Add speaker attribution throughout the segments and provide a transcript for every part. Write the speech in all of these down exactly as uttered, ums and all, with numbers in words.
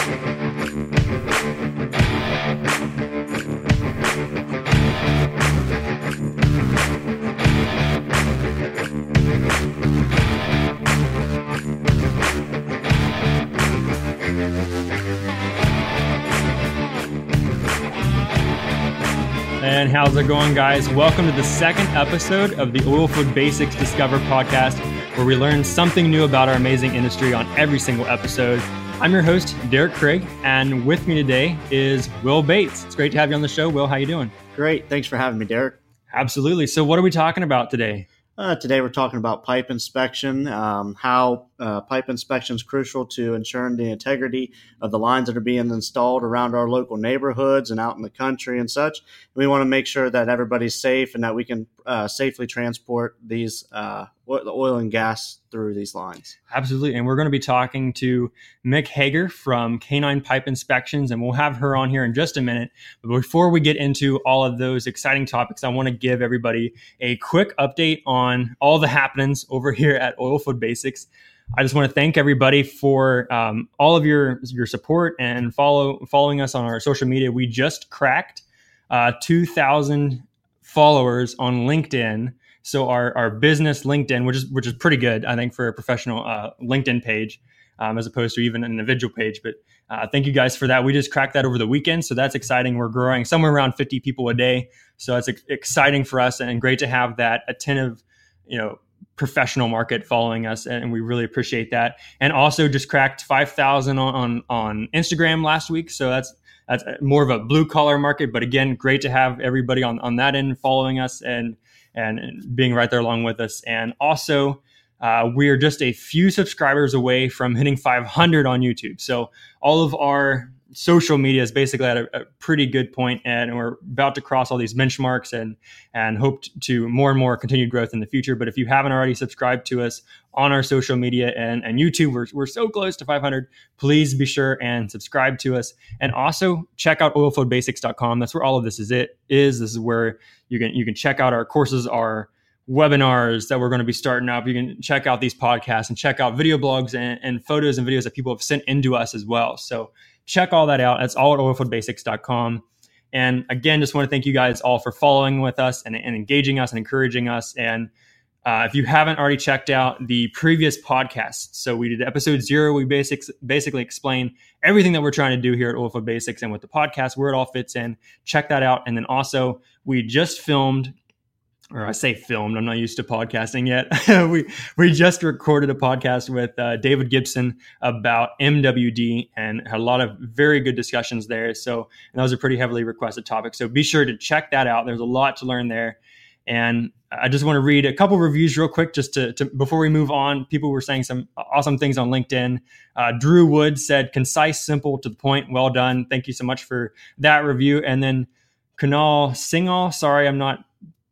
Speaker 1: And how's it going, guys? Welcome to the second episode of the Oilfield Basics Discover podcast, where we learn something new about our amazing industry on every single episode. I'm your host, Derek Craig, and with me today is Will Bates. It's great to have you on the show. Will, how you doing?
Speaker 2: Great. Thanks for having me, Derek.
Speaker 1: Absolutely. So what are we talking about today?
Speaker 2: Uh, today we're talking about pipe inspection, um, how uh, pipe inspection is crucial to ensuring the integrity of the lines that are being installed around our local neighborhoods and out in the country and such. We want to make sure that everybody's safe and that we can uh, safely transport these uh, oil and gas through these lines.
Speaker 1: Absolutely. And we're going to be talking to Mick Hager from K nine Pipe Inspections, and we'll have her on here in just a minute. But before we get into all of those exciting topics, I want to give everybody a quick update on all the happenings over here at Oilfield Basics. I just want to thank everybody for um, all of your your support and follow following us on our social media. We just cracked uh, two thousand followers on LinkedIn. So our, our business LinkedIn, which is which is pretty good, I think, for a professional uh, LinkedIn page, um, as opposed to even an individual page. But uh, thank you guys for that. We just cracked that over the weekend, so that's exciting. We're growing somewhere around fifty people a day, so that's ex- exciting for us and great to have that attentive, you know, professional market following us, and we really appreciate that. And also just cracked five thousand on, on on Instagram last week, so that's that's more of a blue collar market. But again, great to have everybody on on that end following us and. And being right there along with us. And also, uh, we are just a few subscribers away from hitting five hundred on YouTube. So all of our social media is basically at a, a pretty good point, and we're about to cross all these benchmarks and and hope to more and more continued growth in the future. But if you haven't already subscribed to us on our social media and, and YouTube, we're, we're so close to five hundred. Please be sure and subscribe to us. And also check out oilfield basics dot com. That's where all of this is it is. This is where you can you can check out our courses, our webinars that we're going to be starting up. You can check out these podcasts and check out video blogs and, and photos and videos that people have sent into us as well. So check all that out. That's all at oilfield basics dot com. And again, just want to thank you guys all for following with us and, and engaging us and encouraging us. And uh, if you haven't already checked out the previous podcasts, so we did episode zero. We basics, basically explain everything that we're trying to do here at Oilfield Basics and with the podcast, where it all fits in. Check that out. And then also, we just filmed or I say filmed, I'm not used to podcasting yet. we we just recorded a podcast with uh, David Gibson about M W D and had a lot of very good discussions there. So, and that was a pretty heavily requested topic. So be sure to check that out. There's a lot to learn there. And I just want to read a couple reviews real quick just to, to before we move on. People were saying some awesome things on LinkedIn. Uh, Drew Wood said, concise, simple, to the point. Well done. Thank you so much for that review. And then Kunal Singhal, sorry, I'm not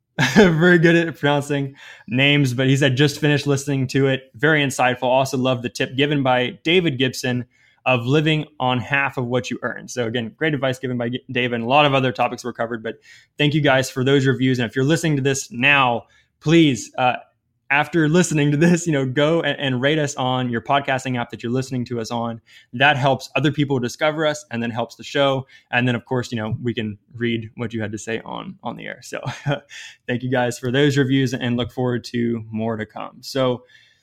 Speaker 1: very good at pronouncing names, but he said, just finished listening to it. Very insightful. Also love the tip given by David Gibson of living on half of what you earn. So again, great advice given by David, and a lot of other topics were covered, but thank you guys for those reviews. And if you're listening to this now, please, uh, after listening to this, you know, go and, and rate us on your podcasting app that you're listening to us on. That helps other people discover us and then helps the show. And then, of course, you know, we can read what you had to say on, on the air. So thank you guys for those reviews and look forward to more to come. So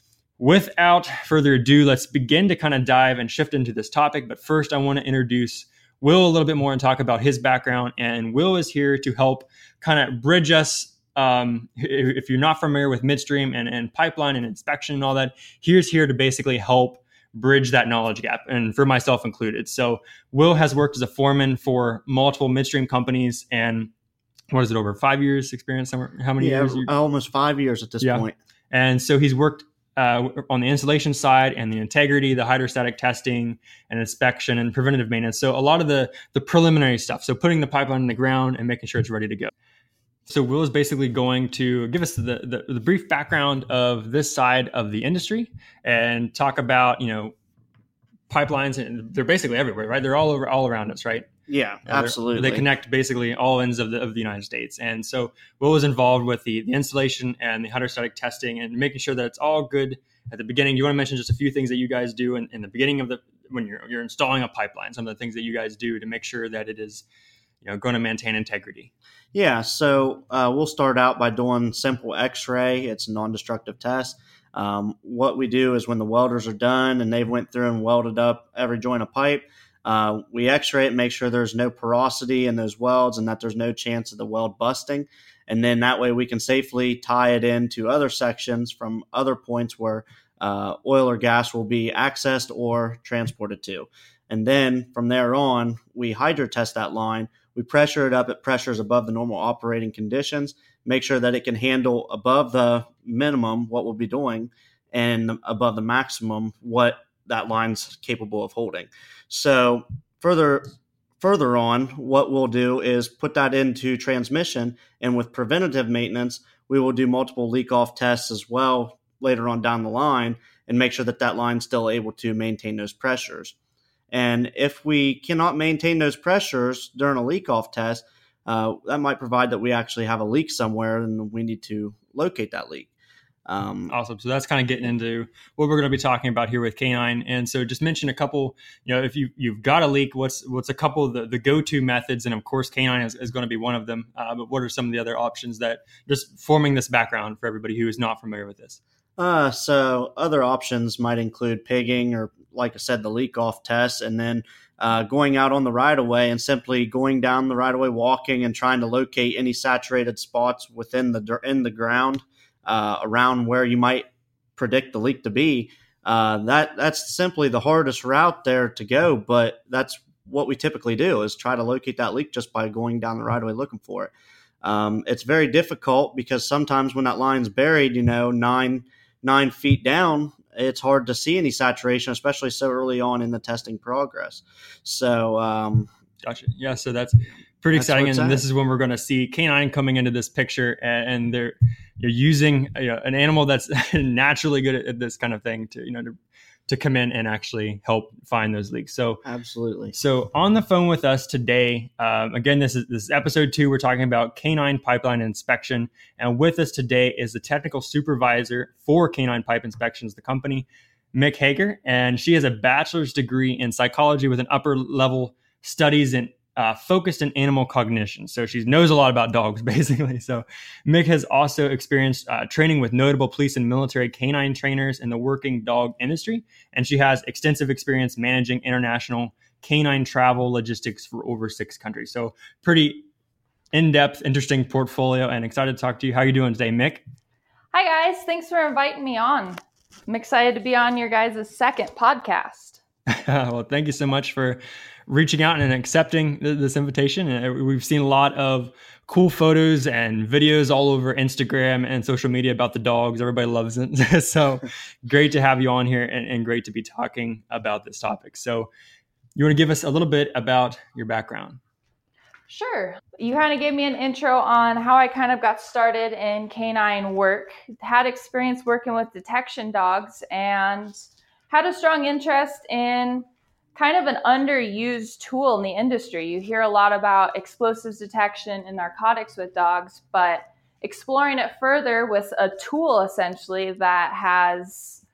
Speaker 1: without further ado, let's begin to kind of dive and shift into this topic. But first, I want to introduce Will a little bit more and talk about his background. And Will is here to help kind of bridge us. Um, if you're not familiar with midstream and, and pipeline and inspection and all that, here's here to basically help bridge that knowledge gap, and for myself included. So Will has worked as a foreman for multiple midstream companies, and what is it, over five years experience? How many
Speaker 2: yeah,
Speaker 1: years?
Speaker 2: Almost five years at this yeah. point.
Speaker 1: And so he's worked uh, on the installation side and the integrity, the hydrostatic testing and inspection and preventative maintenance. So a lot of the, the preliminary stuff. So putting the pipeline in the ground and making sure it's ready to go. So Will is basically going to give us the, the, the brief background of this side of the industry and talk about, you know, pipelines, and they're basically everywhere, right? They're all over, all around us, right?
Speaker 2: Yeah, uh, absolutely.
Speaker 1: They connect basically all ends of the of the United States. And so Will was involved with the, the installation and the hydrostatic testing and making sure that it's all good at the beginning. You want to mention just a few things that you guys do in, in the beginning of the when you're you're installing a pipeline, some of the things that you guys do to make sure that it is, you know, going to maintain integrity.
Speaker 2: Yeah, so uh, we'll start out by doing simple X-ray. It's a non-destructive test. Um, what we do is when the welders are done and they've went through and welded up every joint of pipe, uh, we X-ray it, make sure there's no porosity in those welds and that there's no chance of the weld busting. And then that way we can safely tie it into other sections from other points where uh, oil or gas will be accessed or transported to. And then from there on, we hydrotest that line. We pressure it up at pressures above the normal operating conditions, make sure that it can handle above the minimum what we'll be doing and above the maximum what that line's capable of holding. So further further on, what we'll do is put that into transmission, and with preventative maintenance, we will do multiple leak-off tests as well later on down the line and make sure that that line's still able to maintain those pressures. And if we cannot maintain those pressures during a leak-off test, uh, that might provide that we actually have a leak somewhere and we need to locate that leak.
Speaker 1: Um, awesome. So that's kind of getting into what we're going to be talking about here with Canine. And so just mention a couple, you know, if you, you've got a leak, what's what's a couple of the, the go-to methods? And of course, Canine is, is going to be one of them. Uh, but what are some of the other options that just forming this background for everybody who is not familiar with this?
Speaker 2: Uh, so other options might include pigging or, like I said, the leak-off test, and then uh, going out on the right-of-way and simply going down the right-of-way, walking and trying to locate any saturated spots within the in the ground uh, around where you might predict the leak to be. Uh, that that's simply the hardest route there to go, but that's what we typically do is try to locate that leak just by going down the right-of-way looking for it. Um, it's very difficult because sometimes when that line's buried, you know, nine nine feet down, it's hard to see any saturation, especially so early on in the testing progress. So, um,
Speaker 1: gotcha. Yeah. So that's pretty that's exciting. And at. This is when we're going to see Canine coming into this picture, and, and they're, you're using you know, an animal that's naturally good at, at this kind of thing to, you know, to, to come in and actually help find those leaks. So
Speaker 2: absolutely.
Speaker 1: So on the phone with us today, um, again, this is this is episode two. We're talking about canine pipeline inspection, and with us today is the technical supervisor for Canine Pipe Inspections, the company, Mick Hager, and she has a bachelor's degree in psychology with an upper level studies in uh, focused in animal cognition. So she knows a lot about dogs, basically. So Mick has also experienced uh, training with notable police and military canine trainers in the working dog industry. And she has extensive experience managing international canine travel logistics for over six countries. So pretty in-depth, interesting portfolio, and excited to talk to you. How are you doing today, Mick?
Speaker 3: Hi, guys. Thanks for inviting me on. I'm excited to be on your guys' second podcast.
Speaker 1: Well, thank you so much for reaching out and accepting this invitation. And we've seen a lot of cool photos and videos all over Instagram and social media about the dogs. Everybody loves it. So great to have you on here, and, and great to be talking about this topic. So you want to give us a little bit about your background?
Speaker 3: Sure. You kind of gave me an intro on how I kind of got started in canine work, had experience working with detection dogs, and had a strong interest in kind of an underused tool in the industry. You hear a lot about explosives detection and narcotics with dogs, but exploring it further with a tool essentially that has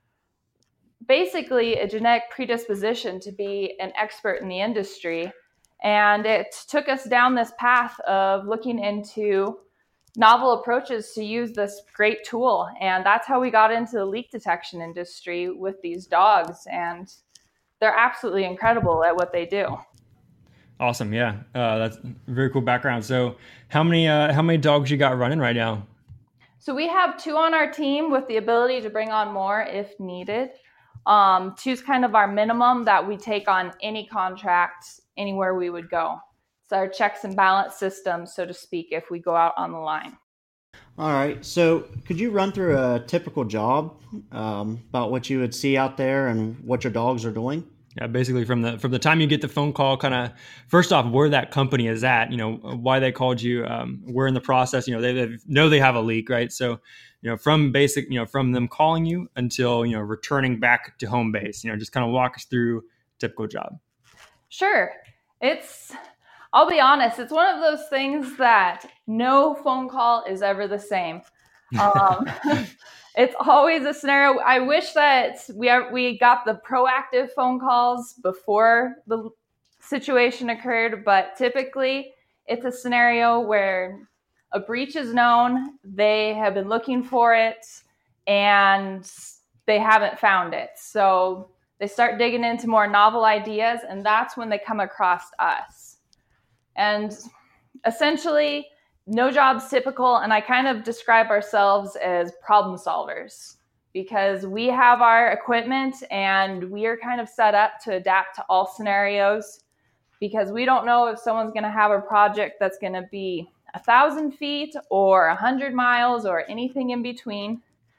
Speaker 3: basically a genetic predisposition to be an expert in the industry. And it took us down this path of looking into novel approaches to use this great tool. And that's how we got into the leak detection industry with these dogs. And they're absolutely incredible at what they do.
Speaker 1: Awesome. Yeah. Uh, that's a very cool background. So how many, uh, how many dogs you got running right now?
Speaker 3: So we have two on our team with the ability to bring on more if needed. Um, two's kind of our minimum that we take on any contract anywhere we would go. It's our checks and balance system, so to speak, if we go out on the line.
Speaker 2: All right. So could you run through a typical job um, about what you would see out there and what your dogs are doing?
Speaker 1: Yeah, basically from the from the time you get the phone call, kind of first off, where that company is at, you know, why they called you, um, where in the process, you know, they, they know they have a leak, right? So, you know, from basic, you know, from them calling you until, you know, returning back to home base, you know, just kind of walk us through a typical job.
Speaker 3: Sure. It's, I'll be honest, it's one of those things that no phone call is ever the same. Um, it's always a scenario. I wish that we are, we got the proactive phone calls before the situation occurred, but typically it's a scenario where a breach is known, they have been looking for it, and they haven't found it. So they start digging into more novel ideas, and that's when they come across us. And essentially, no job's typical, and I kind of describe ourselves as problem solvers because we have our equipment and we are kind of set up to adapt to all scenarios because we don't know if someone's going to have a project that's going to be a thousand feet or a hundred miles or anything in between.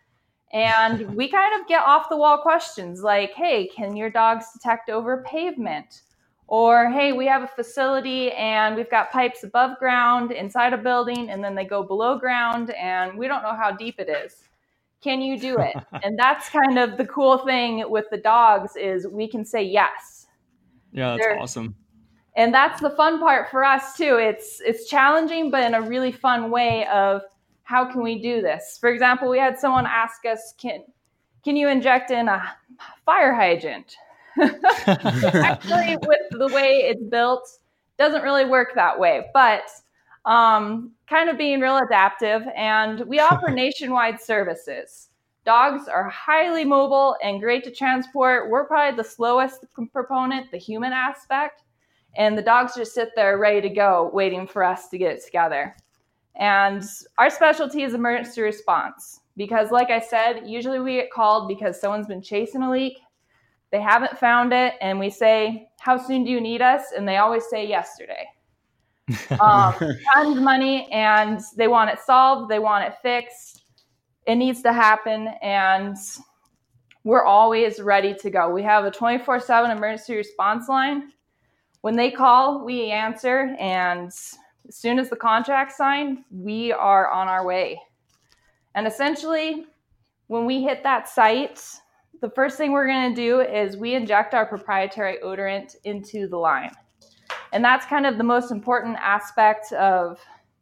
Speaker 3: And we kind of get off the wall questions like, hey, can your dogs detect over pavement? Or, hey, we have a facility and we've got pipes above ground inside a building and then they go below ground and we don't know how deep it is. Can you do it? And that's kind of the cool thing with the dogs is we can say yes.
Speaker 1: Yeah, that's They're, awesome.
Speaker 3: And that's the fun part for us too. It's it's challenging, but in a really fun way of how can we do this? For example, we had someone ask us, can, can you inject in a fire hydrant? Actually, with the way it's built, doesn't really work that way, but um, kind of being real adaptive. And we offer nationwide services. Dogs are highly mobile and great to transport. We're probably the slowest proponent, the human aspect, and the dogs just sit there ready to go, waiting for us to get it together. And our specialty is emergency response because, like I said, usually we get called because someone's been chasing a leak. They haven't found it, and we say, how soon do you need us? And they always say yesterday. Um, tons of money, and they want it solved. They want it fixed. It needs to happen, and we're always ready to go. We have a twenty-four seven emergency response line. When they call, we answer, and as soon as the contract's signed, we are on our way. And essentially, when we hit that site, the first thing we're going to do is we inject our proprietary odorant into the line. And that's kind of the most important aspect of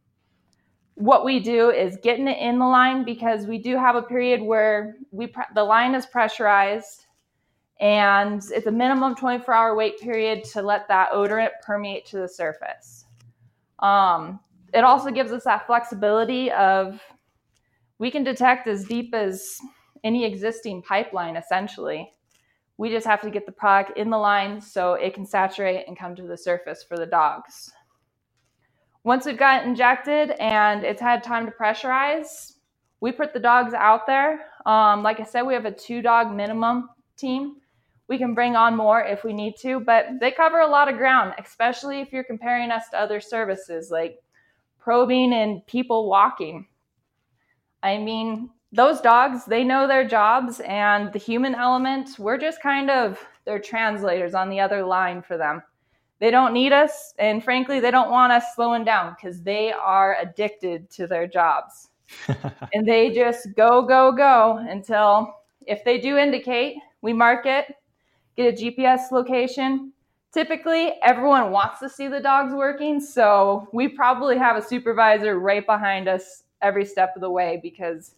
Speaker 3: what we do is getting it in the line because we do have a period where we pre- the line is pressurized and it's a minimum twenty-four hour wait period to let that odorant permeate to the surface. Um, it also gives us that flexibility of we can detect as deep as any existing pipeline, essentially. We just have to get the product in the line so it can saturate and come to the surface for the dogs. Once we've got it injected and it's had time to pressurize, we put the dogs out there. Um, like I said, we have a two dog minimum team. We can bring on more if we need to, but they cover a lot of ground, especially if you're comparing us to other services like probing and people walking. I mean, those dogs, they know their jobs, and the human element, we're just kind of their translators on the other line for them. They don't need us, and frankly, they don't want us slowing down because they are addicted to their jobs. And they just go, go, go until if they do indicate, we mark it, get a G P S location. Typically, everyone wants to see the dogs working, so we probably have a supervisor right behind us every step of the way because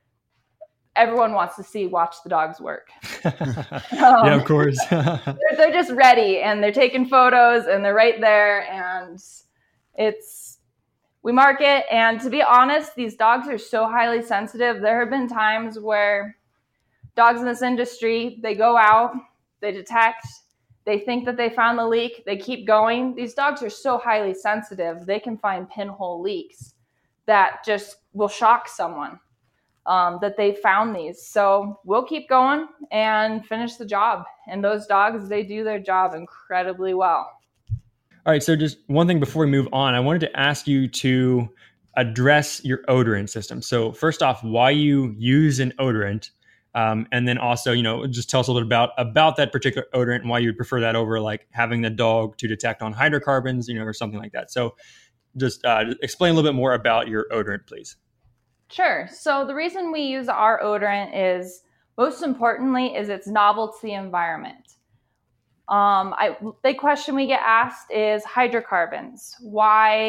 Speaker 3: everyone wants to see, watch the dogs work. um,
Speaker 1: yeah, of course.
Speaker 3: they're, they're just ready and they're taking photos and they're right there. And it's, we mark it. And to be honest, these dogs are so highly sensitive. There have been times where dogs in this industry, they go out, they detect, they think that they found the leak, they keep going. These dogs are so highly sensitive. They can find pinhole leaks that just will shock someone. Um, that they found these. So we'll keep going and finish the job. And those dogs, they do their job incredibly well.
Speaker 1: All right. So just one thing before we move on, I wanted to ask you to address your odorant system. So first off, why you use an odorant. Um, and then also, you know, just tell us a little bit about, about that particular odorant and why you would prefer that over like having the dog to detect on hydrocarbons, you know, or something like that. So just uh, explain a little bit more about your odorant, please.
Speaker 3: Sure. So the reason we use our odorant is, most importantly, is its novel to the environment. Um, I, the question we get asked is hydrocarbons. Why,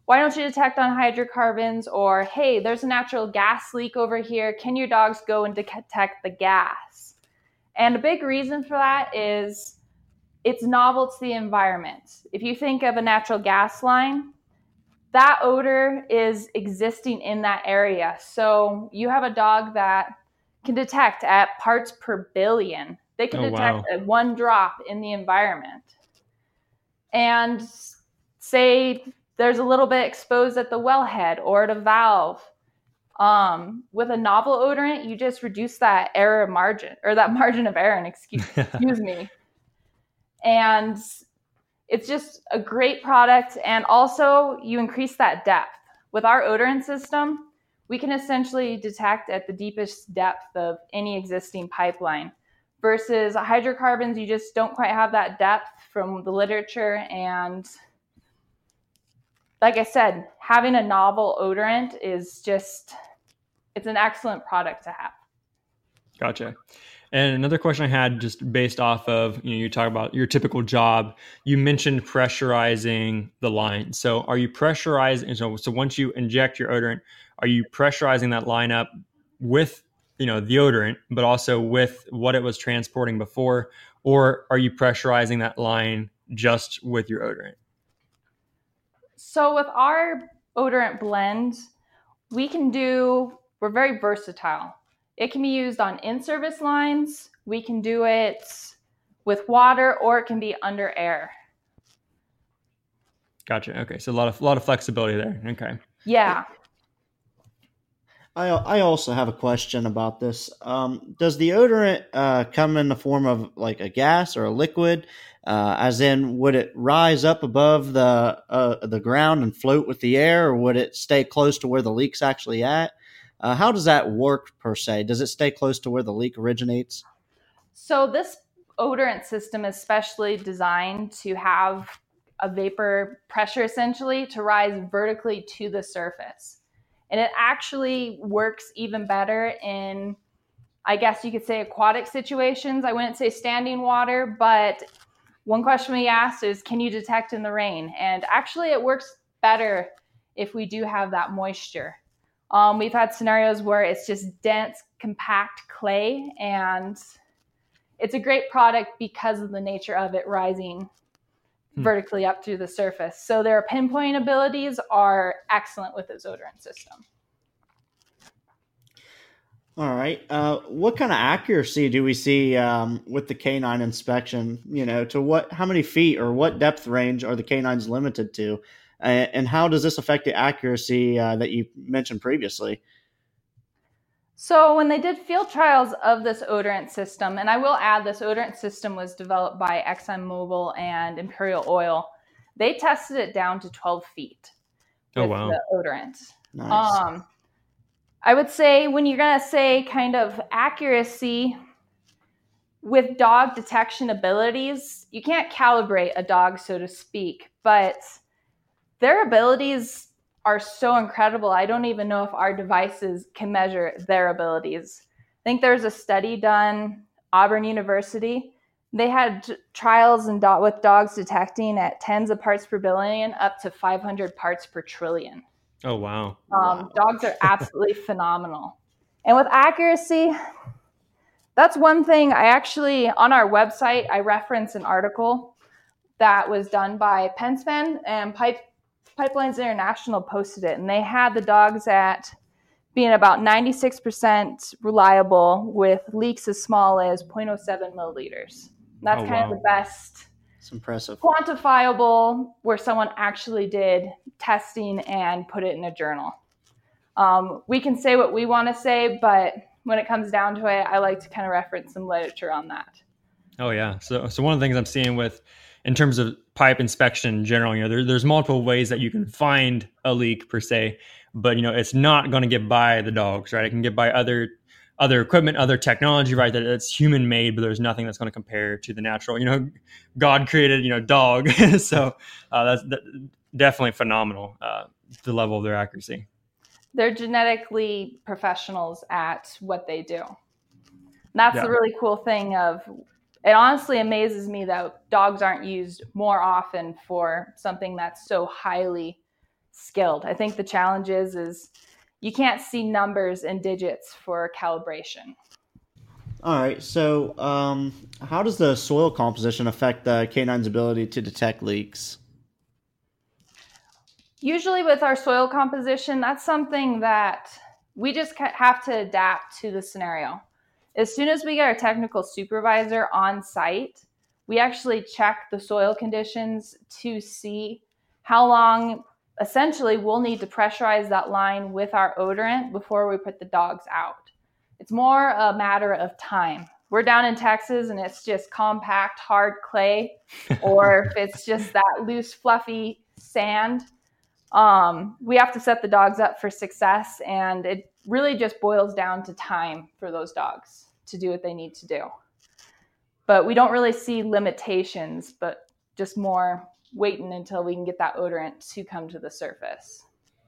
Speaker 3: why don't you detect on hydrocarbons? Or, hey, there's a natural gas leak over here. Can your dogs go and detect the gas? And a big reason for that is it's novel to the environment. If you think of a natural gas line, that odor is existing in that area. So you have a dog that can detect at parts per billion. They can
Speaker 1: Oh,
Speaker 3: detect
Speaker 1: wow.
Speaker 3: at one drop in the environment. And say there's a little bit exposed at the wellhead or at a valve. Um, with a novel odorant, you just reduce that error margin, or that margin of error, excuse, excuse me. And it's just a great product. And also you increase that depth. With our odorant system, we can essentially detect at the deepest depth of any existing pipeline. Versus hydrocarbons, you just don't quite have that depth from the literature. And like I said, having a novel odorant is just, it's an excellent product to have.
Speaker 1: Gotcha. And another question I had, just based off of, you know, you talk about your typical job, you mentioned pressurizing the line. So are you pressurizing, so, so once you inject your odorant, are you pressurizing that line up with, you know, the odorant, but also with what it was transporting before? Or are you pressurizing that line just with your odorant?
Speaker 3: So with our odorant blend, we can do, we're very versatile. It can be used on in-service lines. We can do it with water, or it can be under air.
Speaker 1: Gotcha. Okay. So a lot of, a lot of flexibility there. Okay.
Speaker 3: Yeah.
Speaker 2: I I also have a question about this. Um, does the odorant uh, come in the form of like a gas or a liquid? Uh, as in, would it rise up above the uh, the ground and float with the air, or would it stay close to where the leak's actually at? Uh, how does that work per se? Does it stay close to where the leak originates?
Speaker 3: So this odorant system is specially designed to have a vapor pressure essentially to rise vertically to the surface. And it actually works even better in, I guess you could say, aquatic situations. I wouldn't say standing water, but one question we asked is, can you detect in the rain? And actually it works better if we do have that moisture. Um, we've had scenarios where it's just dense, compact clay, and it's a great product because of the nature of it rising hmm. vertically up through the surface. So their pinpoint abilities are excellent with this odorant system.
Speaker 2: All right. Uh, what kind of accuracy do we see um, with the canine inspection? You know, to what, how many feet or what depth range are the canines limited to? Uh, and how does this affect the accuracy uh, that you mentioned previously?
Speaker 3: So when they did field trials of this odorant system, and I will add this odorant system was developed by ExxonMobil and Imperial Oil, they tested it down to twelve feet with oh, wow. the odorant.
Speaker 2: Nice.
Speaker 3: Um, I would say when you're going to say kind of accuracy with dog detection abilities, you can't calibrate a dog, so to speak, but their abilities are so incredible. I don't even know if our devices can measure their abilities. I think there's a study done, Auburn University. They had t- trials in do- with dogs detecting at tens of parts per billion up to five hundred parts per trillion.
Speaker 1: Oh, wow.
Speaker 3: Um, wow. Dogs are absolutely phenomenal. And with accuracy, that's one thing I actually, on our website, I reference an article that was done by Pensman, and Pipe, Pipelines International posted it. And they had the dogs at being about ninety-six percent reliable with leaks as small as zero point zero seven milliliters. And that's oh, kind wow. of the best.
Speaker 2: It's impressive.
Speaker 3: Quantifiable, where someone actually did testing and put it in a journal. Um, we can say what we want to say, but when it comes down to it, I like to kind of reference some literature on that.
Speaker 1: Oh yeah. So, so one of the things I'm seeing with, in terms of pipe inspection in general, you know, there, there's multiple ways that you can find a leak per se, but you know, it's not going to get by the dogs, right? It can get by other other equipment, other technology, right? That it's human made, but there's nothing that's going to compare to the natural. You know, God created, you know, dog, so uh, that's that, definitely phenomenal. Uh, the level of their accuracy.
Speaker 3: They're genetically professionals at what they do. That's yeah. the really cool thing of. It honestly amazes me that dogs aren't used more often for something that's so highly skilled. I think the challenge is, is you can't see numbers and digits for calibration.
Speaker 2: All right. So, um, how does the soil composition affect the canine's ability to detect leaks?
Speaker 3: Usually with our soil composition, that's something that we just have to adapt to the scenario. As soon as we get our technical supervisor on site, we actually check the soil conditions to see how long essentially we'll need to pressurize that line with our odorant before we put the dogs out. It's more a matter of time. We're down in Texas and it's just compact, hard clay, or if it's just that loose, fluffy sand, um, we have to set the dogs up for success. And it really just boils down to time for those dogs to do what they need to do. But we don't really see limitations, but just more waiting until we can get that odorant to come to the surface.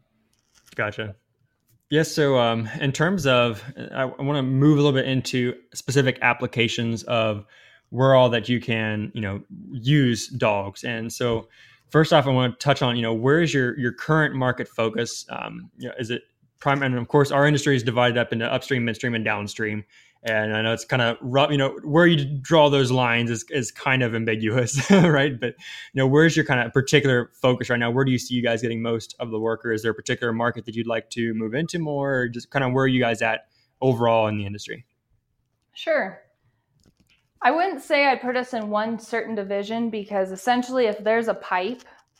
Speaker 1: Gotcha. Yes. So um, in terms of, I, I want to move a little bit into specific applications of where all that you can, you know, use dogs. And so first off, I want to touch on, you know, where is your, your current market focus? Um, you know, is it prime? And of course, our industry is divided up into upstream, midstream, and downstream. And I know it's kind of rough, you know, where you draw those lines is, is kind of ambiguous, right? But, you know, where's your kind of particular focus right now? Where do you see you guys getting most of the work? Or is there a particular market that you'd like to move into more? Or just kind of where are you guys at overall in the industry?
Speaker 3: Sure. I wouldn't say I'd put us in one certain division because essentially if there's a pipe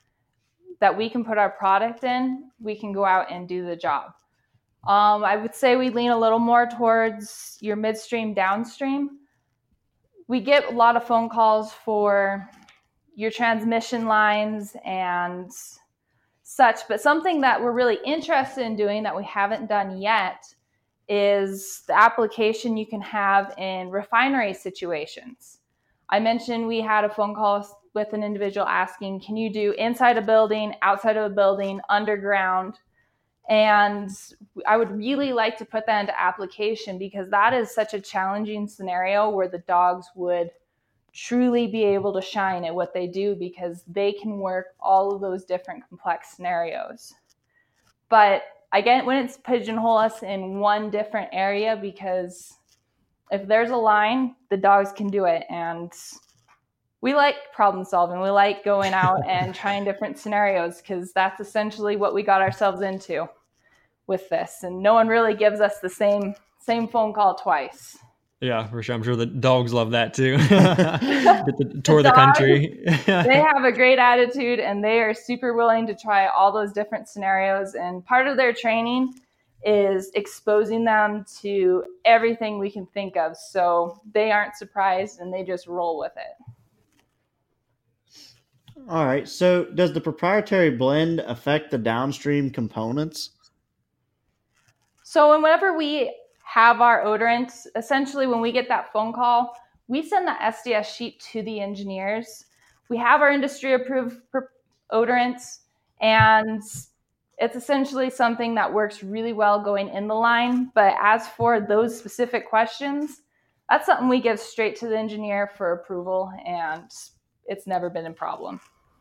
Speaker 3: that we can put our product in, we can go out and do the job. Um, I would say we lean a little more towards your midstream, downstream. We get a lot of phone calls for your transmission lines and such, but something that we're really interested in doing that we haven't done yet is the application you can have in refinery situations. I mentioned we had a phone call with an individual asking, can you do inside a building, outside of a building, underground? And I would really like to put that into application because that is such a challenging scenario where the dogs would truly be able to shine at what they do because they can work all of those different complex scenarios. But again, when it's pigeonhole us in one different area because if there's a line, the dogs can do it. And we like problem solving. We like going out and trying different scenarios because that's essentially what we got ourselves into with this. And no one really gives us the same same phone call twice.
Speaker 1: Yeah, for sure. I'm sure the dogs love that too. Get the tour of the country.
Speaker 3: They have a great attitude and they are super willing to try all those different scenarios. And part of their training is exposing them to everything we can think of. So they aren't surprised and they just roll with it.
Speaker 2: All right. So does the proprietary blend affect the downstream components?
Speaker 3: So whenever we have our odorants, essentially when we get that phone call, we send that S D S sheet to the engineers. We have our industry approved odorants, and it's essentially something that works really well going in the line. But as for those specific questions, that's something we give straight to the engineer for approval, and it's never been a problem.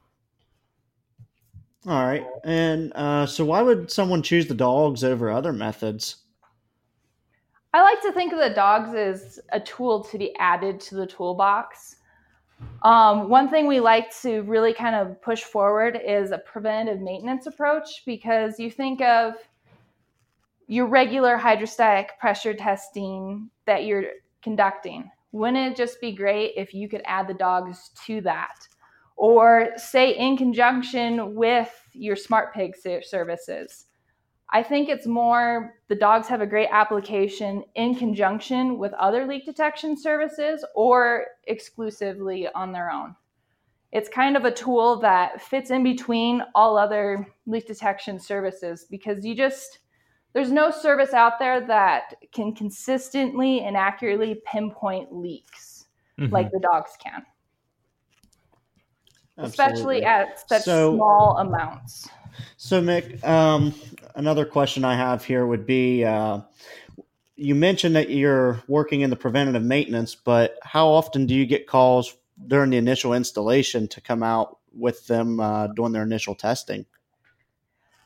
Speaker 2: All right. And uh, so why would someone choose the dogs over other methods?
Speaker 3: I like to think of the dogs as a tool to be added to the toolbox. Um, one thing we like to really kind of push forward is a preventative maintenance approach, because you think of your regular hydrostatic pressure testing that you're conducting. Wouldn't it just be great if you could add the dogs to that? Or say in conjunction with your SmartPig services. I think it's more the dogs have a great application in conjunction with other leak detection services or exclusively on their own. It's kind of a tool that fits in between all other leak detection services because you just, there's no service out there that can consistently and accurately pinpoint leaks mm-hmm. like the dogs can.
Speaker 2: Absolutely.
Speaker 3: Especially at such
Speaker 2: so,
Speaker 3: small amounts.
Speaker 2: So, Mick, um, another question I have here would be, uh, you mentioned that you're working in the preventative maintenance, but how often do you get calls during the initial installation to come out with them uh, doing their initial testing?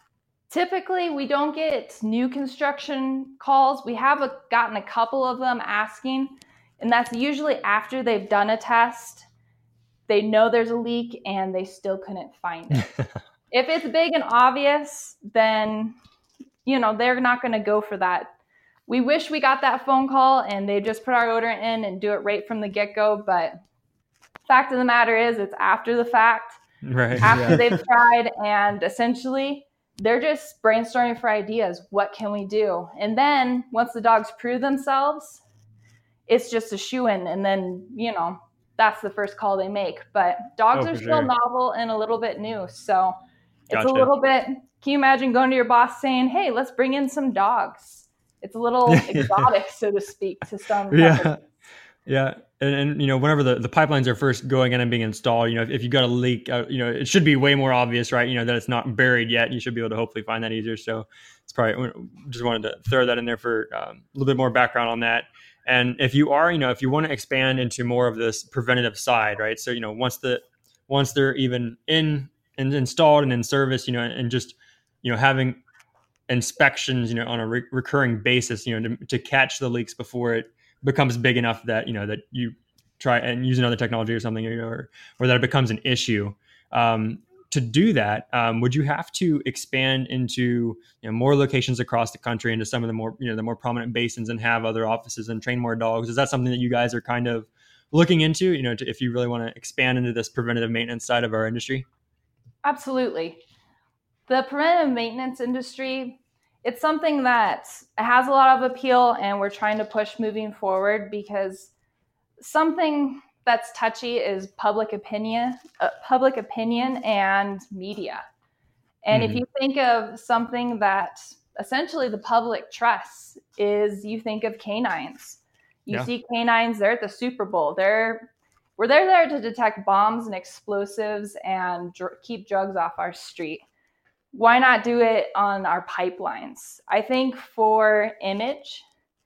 Speaker 3: Typically, we don't get new construction calls. We have a, gotten a couple of them asking, and that's usually after they've done a test. They know there's a leak and they still couldn't find it. If it's big and obvious, then, you know, they're not going to go for that. We wish we got that phone call and they just put our odorant in and do it right from the get-go. But fact of the matter is, it's after the fact,
Speaker 1: right?
Speaker 3: After
Speaker 1: yeah.
Speaker 3: they've tried, and essentially they're just brainstorming for ideas. What can we do? And then once the dogs prove themselves, it's just a shoo-in. And then, you know, that's the first call they make. But dogs
Speaker 1: Oh,
Speaker 3: are
Speaker 1: for
Speaker 3: still
Speaker 1: sure.
Speaker 3: novel and a little bit new. So it's
Speaker 1: Gotcha.
Speaker 3: a little bit, can you imagine going to your boss saying, hey, let's bring in some dogs? It's a little exotic, so to speak, to some
Speaker 1: Yeah.
Speaker 3: companies.
Speaker 1: Yeah. And, and, you know, whenever the, the pipelines are first going in and being installed, you know, if, if you got a leak, uh, you know, it should be way more obvious, right? You know, that it's not buried yet. You should be able to hopefully find that easier. So it's probably, just wanted to throw that in there for um, a little bit more background on that. And if you are, you know, if you want to expand into more of this preventative side, right? So, you know, once the, once they're even in and installed and in service, you know, and just, you know, having inspections, you know, on a re- recurring basis, you know, to, to catch the leaks before it becomes big enough that, you know, that you try and use another technology or something, or, or that it becomes an issue. Um, to do that, um, would you have to expand into, you know, more locations across the country, into some of the more, you know, the more prominent basins, and have other offices and train more dogs? Is that something that you guys are kind of looking into, you know, to, if you really want to expand into this preventative maintenance side of our industry?
Speaker 3: Absolutely. The preventative maintenance industry, it's something that has a lot of appeal, and we're trying to push moving forward, because something that's touchy is public opinion, uh, public opinion and media. And
Speaker 1: Mm-hmm.
Speaker 3: if you think of something that essentially the public trusts, is you think of canines. You
Speaker 1: Yeah.
Speaker 3: see canines, they're at the Super Bowl. They're we're they're there to detect bombs and explosives and dr- keep drugs off our street. Why not do it on our pipelines? I think for image,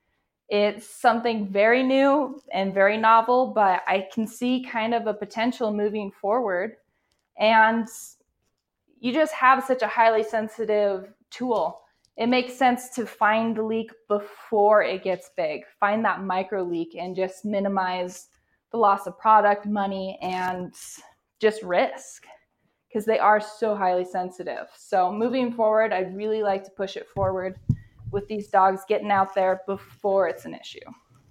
Speaker 3: it's something very new and very novel, but I can see kind of a potential moving forward. And you just have such a highly sensitive tool. It makes sense to find the leak before it gets big, find that micro leak, and just minimize the loss of product, money, and just risk, because they are so highly sensitive. So moving forward, I'd really like to push it forward with these dogs getting out there before it's an issue.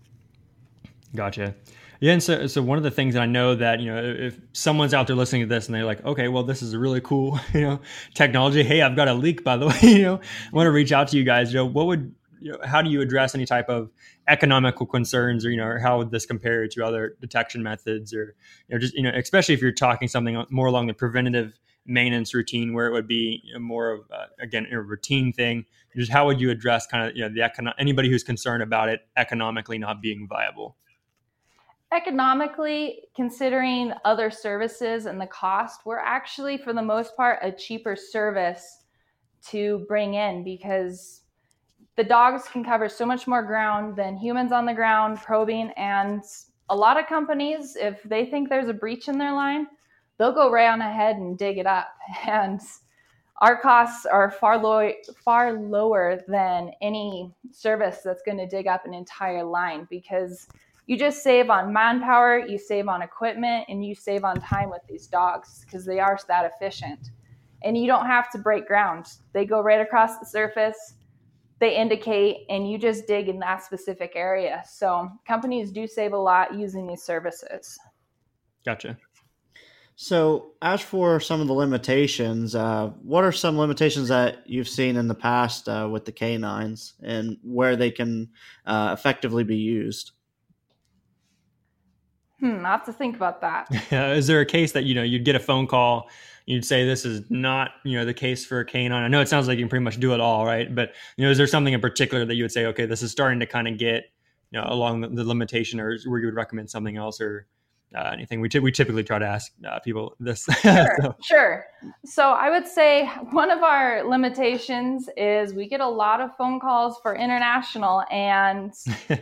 Speaker 1: Gotcha. Yeah. And so, so one of the things that I know that, you know, if someone's out there listening to this and they're like, okay, well, this is a really cool, you know, technology. Hey, I've got a leak, by the way, you know, I want to reach out to you guys. You know, what would, you know, how do you address any type of economical concerns, or, you know, or how would this compare to other detection methods, or, you know, just, you know, especially if you're talking something more along the preventative maintenance routine, where it would be, you know, more of, uh, again, a routine thing. Just how would you address kind of, you know, the econo- anybody who's concerned about it economically not being viable?
Speaker 3: Economically, considering other services and the cost, we're actually, for the most part, a cheaper service to bring in, because the dogs can cover so much more ground than humans on the ground probing. And a lot of companies, if they think there's a breach in their line, they'll go right on ahead and dig it up. And our costs are far low, far lower than any service that's going to dig up an entire line, because you just save on manpower, you save on equipment, and you save on time with these dogs, because they are that efficient. And you don't have to break ground. They go right across the surface, they indicate, and you just dig in that specific area. So companies do save a lot using these services.
Speaker 1: Gotcha.
Speaker 2: So, as for some of the limitations, uh, what are some limitations that you've seen in the past uh, with the canines, and where they can uh, effectively be used?
Speaker 3: Hmm, I have to think about that.
Speaker 1: Is there a case that, you know, you'd get a phone call, you'd say this is not, you know, the case for a canine? I know it sounds like you can pretty much do it all, right? But, you know, is there something in particular that you would say, okay, this is starting to kind of get, you know, along the, the limitation, or where you would recommend something else, or uh, anything? We, t- we typically try to ask uh, people this.
Speaker 3: Sure,
Speaker 1: so.
Speaker 3: sure. So I would say one of our limitations is we get a lot of phone calls for international, and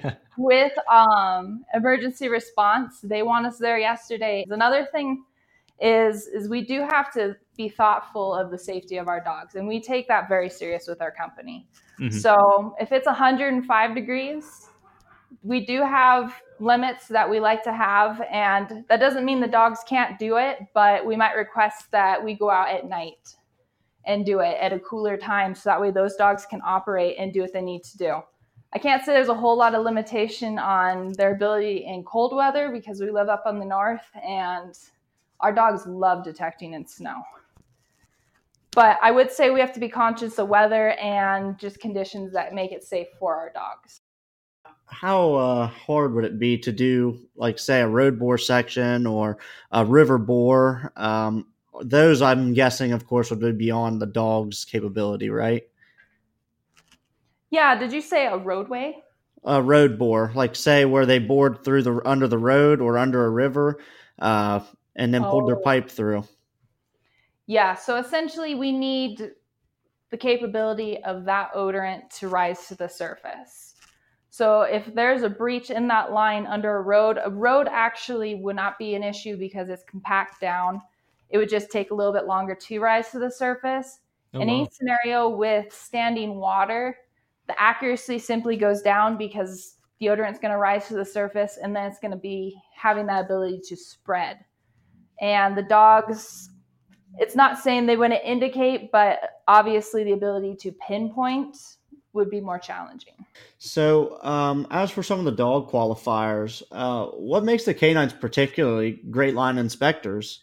Speaker 3: with um, emergency response, they want us there yesterday. Another thing is, is we do have to be thoughtful of the safety of our dogs. And we take that very serious with our company. Mm-hmm. So if it's one hundred five degrees, we do have limits that we like to have. And that doesn't mean the dogs can't do it, but we might request that we go out at night and do it at a cooler time. So that way those dogs can operate and do what they need to do. I can't say there's a whole lot of limitation on their ability in cold weather because we live up on the north and our dogs love detecting in snow. But I would say we have to be conscious of weather and just conditions that make it safe for our dogs.
Speaker 2: How uh, hard would it be to do, like, say, a road bore section or a river bore? Um, those, I'm guessing, of course, would be beyond the dog's capability, right?
Speaker 3: Yeah. Did you say a roadway?
Speaker 2: A road bore, like, say, where they bored through the under the road or under a river, uh, and then oh. pulled their pipe through.
Speaker 3: Yeah. So essentially, we need the capability of that odorant to rise to the surface. So if there's a breach in that line under a road, a road actually would not be an issue because it's compact down. It would just take a little bit longer to rise to the surface. Oh, in wow. any scenario with standing water, the accuracy simply goes down because the odorant is going to rise to the surface and then it's going to be having that ability to spread. And the dogs, it's not saying they wouldn't indicate, but obviously the ability to pinpoint would be more challenging.
Speaker 2: So um, as for some of the dog qualifiers, uh, what makes the canines particularly great line inspectors?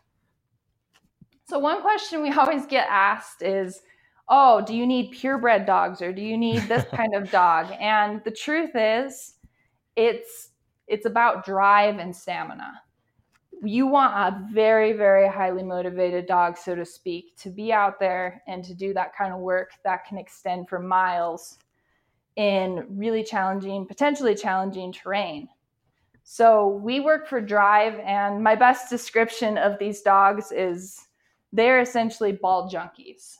Speaker 3: So one question we always get asked is, oh, do you need purebred dogs or do you need this kind of dog? And the truth is, it's it's about drive and stamina. You want a very, very highly motivated dog, so to speak, to be out there and to do that kind of work that can extend for miles in really challenging, potentially challenging terrain. So we work for drive, and my best description of these dogs is they're essentially ball junkies.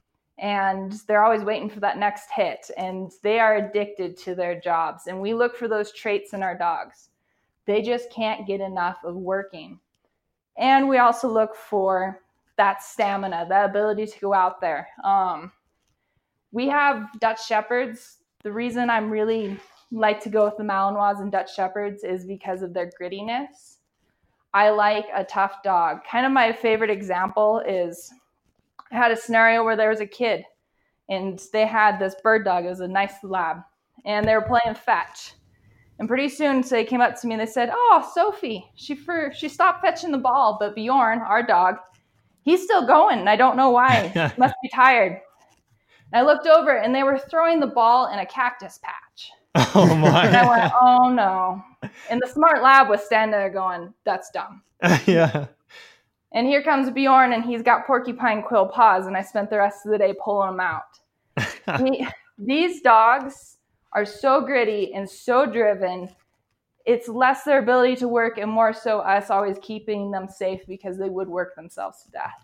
Speaker 3: And they're always waiting for that next hit, and they are addicted to their jobs. And we look for those traits in our dogs. They just can't get enough of working. And we also look for that stamina, that ability to go out there. Um, we have Dutch Shepherds. The reason I'm really like to go with the Malinois and Dutch Shepherds is because of their grittiness. I like a tough dog. Kind of my favorite example is I had a scenario where there was a kid and they had this bird dog. It was a nice lab. And they were playing fetch. And pretty soon, so they came up to me and they said, oh, Sophie, she for, she stopped fetching the ball, but Bjorn, our dog, he's still going. And I don't know why. He must be tired. And I looked over and they were throwing the ball in a cactus patch.
Speaker 1: Oh, my.
Speaker 3: And I went, oh, no. And the smart lab was standing there going, that's dumb.
Speaker 1: Yeah.
Speaker 3: And here comes Bjorn and he's got porcupine quill paws. And I spent the rest of the day pulling him out. he, these dogs are so gritty and so driven. It's less their ability to work and more so us always keeping them safe because they would work themselves to death.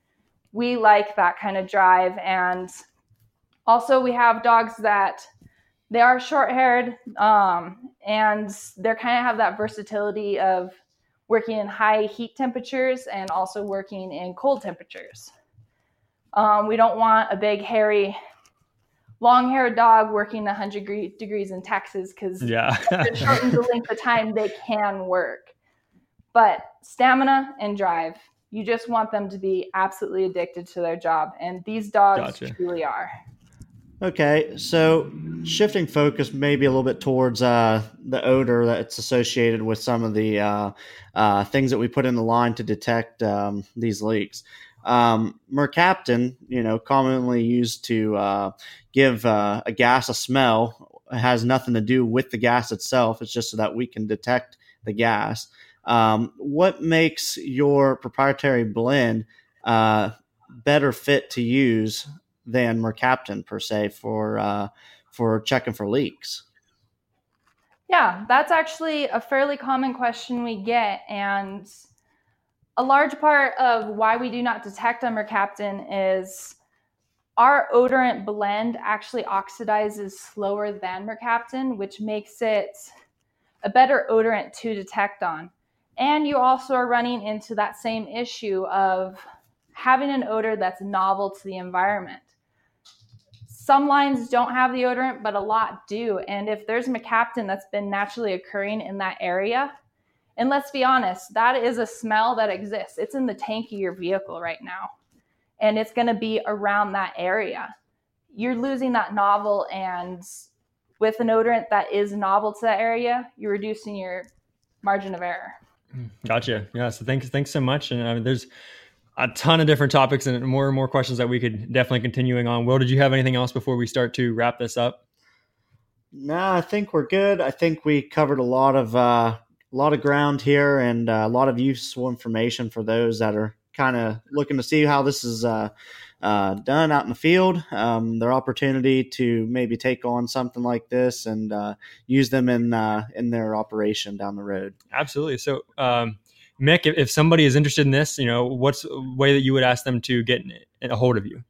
Speaker 3: We like that kind of drive. And also we have dogs that they are short-haired um, and they kind of have that versatility of working in high heat temperatures and also working in cold temperatures. Um, we don't want a big, hairy, long-haired dog working one hundred degrees in Texas because
Speaker 1: yeah.
Speaker 3: it shortens the length of time they can work. But stamina and drive, you just want them to be absolutely addicted to their job. And these dogs gotcha. Truly are.
Speaker 2: Okay, so shifting focus maybe a little bit towards uh, the odor that's associated with some of the uh, uh, things that we put in the line to detect um, these leaks. Um, mercaptan, you know, commonly used to uh, give uh, a gas a smell, has nothing to do with the gas itself. It's just so that we can detect the gas. Um, what makes your proprietary blend uh, better fit to use than mercaptan per se for uh, for checking for leaks?
Speaker 3: Yeah, that's actually a fairly common question we get, and a large part of why we do not detect on mercaptan is our odorant blend actually oxidizes slower than mercaptan, which makes it a better odorant to detect on. And you also are running into that same issue of having an odor that's novel to the environment. Some lines don't have the odorant, but a lot do. And if there's mercaptan that's been naturally occurring in that area, and let's be honest, that is a smell that exists. It's in the tank of your vehicle right now, and it's going to be around that area. You're losing that novel, and with an odorant that is novel to that area, you're reducing your margin of error.
Speaker 1: Gotcha. Yeah. So thanks, thanks so much. And uh, there's a ton of different topics and more and more questions that we could definitely continuing on. Will, did you have anything else before we start to wrap this up?
Speaker 2: No, I think we're good. I think we covered a lot of uh, a lot of ground here, and uh, a lot of useful information for those that are kind of looking to see how this is uh, uh, done out in the field. Um, their opportunity to maybe take on something like this and uh, use them in uh, in their operation down the road.
Speaker 1: Absolutely. So, um, Mick, if, if somebody is interested in this, you know, what's a way that you would ask them to get a hold of you?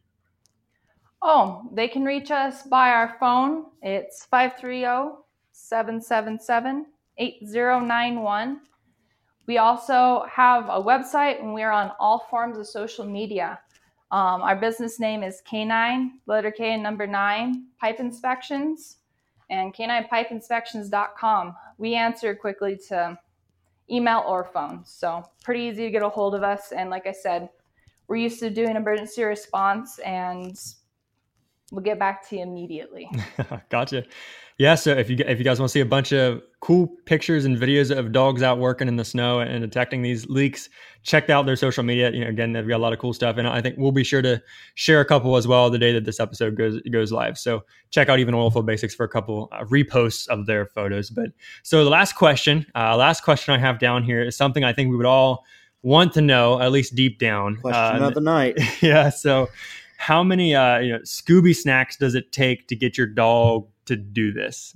Speaker 3: Oh, they can reach us by our phone. It's five three zero, seven seven seven, eight zero nine one. We also have a website, and we're on all forms of social media. Um, our business name is K nine, letter K and number nine, Pipe Inspections, and K nine pipe inspections dot com. We answer quickly to email or phone. So pretty easy to get a hold of us. And like I said, we're used to doing emergency response, and we'll get back to you immediately.
Speaker 1: Gotcha. Yeah. So if you if you guys want to see a bunch of cool pictures and videos of dogs out working in the snow and detecting these leaks, check out their social media. You know, again, they've got a lot of cool stuff, and I think we'll be sure to share a couple as well the day that this episode goes goes live. So check out even Oilfield Basics for a couple uh, reposts of their photos. But so the last question, uh, last question I have down here is something I think we would all want to know, at least deep down.
Speaker 2: Question
Speaker 1: uh,
Speaker 2: of the night.
Speaker 1: Yeah. So how many uh, you know Scooby snacks does it take to get your dog to do this?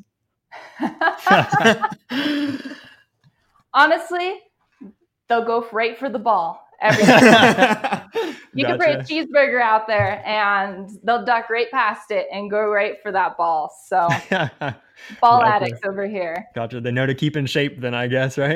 Speaker 3: Honestly, they'll go right for the ball every time. You
Speaker 1: Gotcha.
Speaker 3: can put a cheeseburger out there, and they'll duck right past it and go right for that ball. So ball
Speaker 1: Gotcha.
Speaker 3: addicts over here.
Speaker 1: Gotcha. They know to keep in shape then, I guess, right?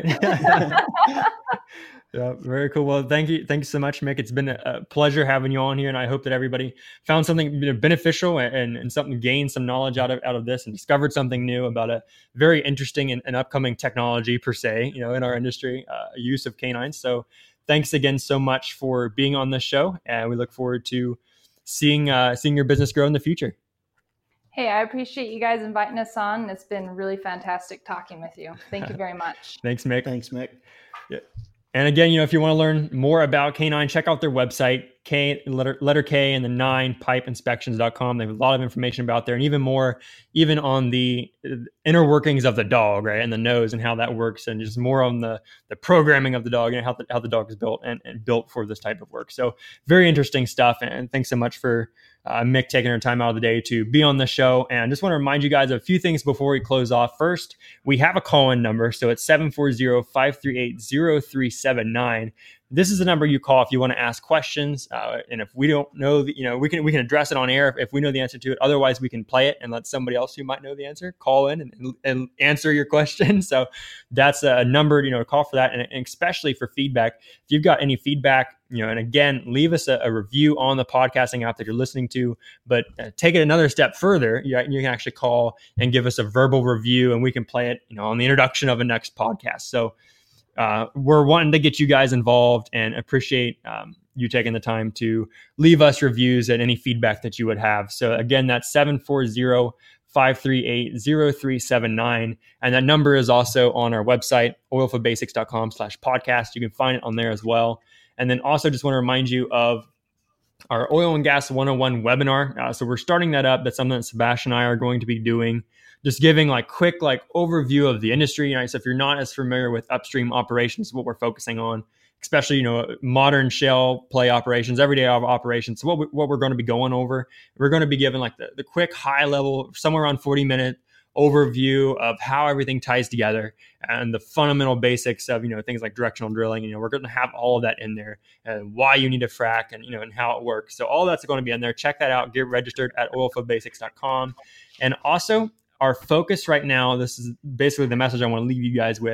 Speaker 1: Yeah, very cool. Well, thank you. Thank you so much, Mick. It's been a pleasure having you on here, and I hope that everybody found something you know, beneficial and, and something gained some knowledge out of out of this and discovered something new about a very interesting and, and upcoming technology per se, you know, in our industry, uh, use of canines. So thanks again so much for being on this show, and we look forward to seeing uh, seeing your business grow in the future.
Speaker 3: Hey, I appreciate you guys inviting us on. It's been really fantastic talking with you. Thank you very much.
Speaker 1: Thanks, Mick.
Speaker 2: Thanks, Mick.
Speaker 1: Yeah. And again, you know, if you want to learn more about K nine, check out their website, K letter, letter K and the nine pipe inspections dot com. They have a lot of information about there, and even more, even on the inner workings of the dog, right, and the nose and how that works, and just more on the the programming of the dog and how the, how the dog is built and, and built for this type of work. So very interesting stuff. And thanks so much for uh, Mick taking her time out of the day to be on the show. And I just want to remind you guys of a few things before we close off. First, we have a call-in number. So it's seven four zero, five three eight, zero three seven nine. This is the number you call if you want to ask questions. Uh, and if we don't know, the, you know, we can we can address it on air if, if we know the answer to it. Otherwise, we can play it and let somebody else who might know the answer call in and, and answer your question. So that's a number, you know, to call for that. And, and especially for feedback, if you've got any feedback, you know, and again, leave us a, a review on the podcasting app that you're listening to. But uh, take it another step further. You, you can actually call and give us a verbal review, and we can play it, you know, on the introduction of a next podcast. So Uh, we're wanting to get you guys involved and appreciate um, you taking the time to leave us reviews and any feedback that you would have. So again, that's seven four zero, five three eight, zero three seven nine. And that number is also on our website, oilfield basics dot com slash podcast. You can find it on there as well. And then also just want to remind you of our Oil and Gas one oh one webinar. Uh, so we're starting that up. That's something that Sebastian and I are going to be doing. Just giving like quick like overview of the industry. You know, so if you're not as familiar with upstream operations, what we're focusing on, especially, you know, modern shale play operations, everyday operations. So what, we, what we're going to be going over, we're going to be giving like the, the quick high level, somewhere around forty minute overview of how everything ties together and the fundamental basics of, you know, things like directional drilling. You know, we're going to have all of that in there and why you need to frack and, you know, and how it works. So all that's going to be in there. Check that out. Get registered at oilfield basics dot com. And also, our focus right now, this is basically the message I want to leave you guys with.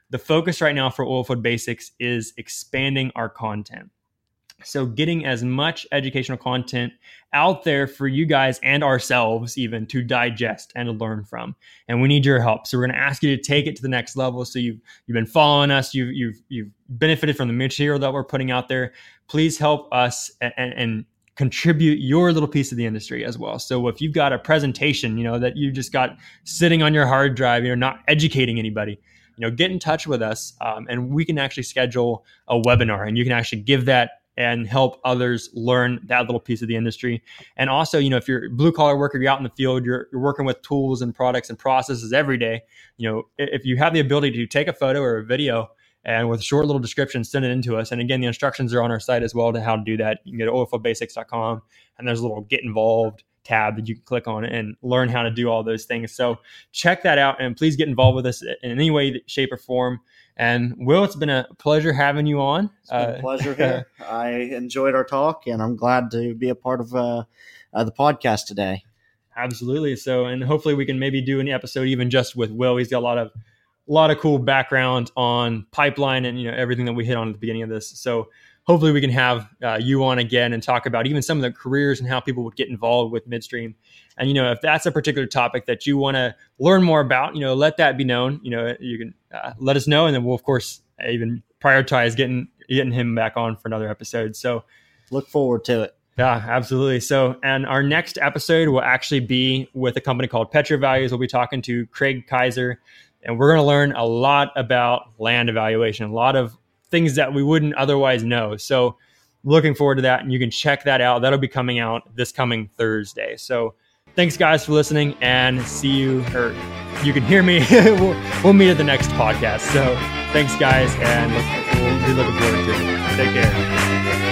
Speaker 1: the focus right now for Oilfield Basics is expanding our content. So getting as much educational content out there for you guys and ourselves even to digest and to learn from. And we need your help. So we're going to ask you to take it to the next level. So you've, you've been following us. You've, you've, you've benefited from the material that we're putting out there. Please help us and, and, and contribute your little piece of the industry as well. So if you've got a presentation, you know, that you just got sitting on your hard drive, you're not educating anybody, you know, get in touch with us um, and we can actually schedule a webinar and you can actually give that and help others learn that little piece of the industry. And also, you know, if you're a blue collar worker, you're out in the field, you're, you're working with tools and products and processes every day. You know, if you have the ability to take a photo or a video and with a short little description, send it in to us. And again, the instructions are on our site as well to how to do that. You can go to oilfield basics dot com and there's a little get involved tab that you can click on and learn how to do all those things. So check that out and please get involved with us in any way, shape, or form. And Will, it's been a pleasure having you on.
Speaker 2: It's been a pleasure here. I enjoyed our talk, and I'm glad to be a part of uh, uh, the podcast today.
Speaker 1: Absolutely. So, and hopefully we can maybe do an episode even just with Will. He's got a lot of, a lot of cool background on pipeline and you know everything that we hit on at the beginning of this. So hopefully we can have uh, you on again and talk about even some of the careers and how people would get involved with midstream. And, you know, if that's a particular topic that you want to learn more about, you know, let that be known. You know, you can uh, let us know. And then we'll, of course, even prioritize getting getting him back on for another episode. So
Speaker 2: look forward to it.
Speaker 1: Yeah, absolutely. So, and our next episode will actually be with a company called PetroValues. We'll be talking to Craig Kaiser, and we're going to learn a lot about land evaluation, a lot of things that we wouldn't otherwise know. So looking forward to that. And you can check that out. That'll be coming out this coming Thursday. So thanks guys for listening and see you, or you can hear me. we'll, we'll meet at the next podcast. So thanks guys. And we'll be looking forward to it. Take care.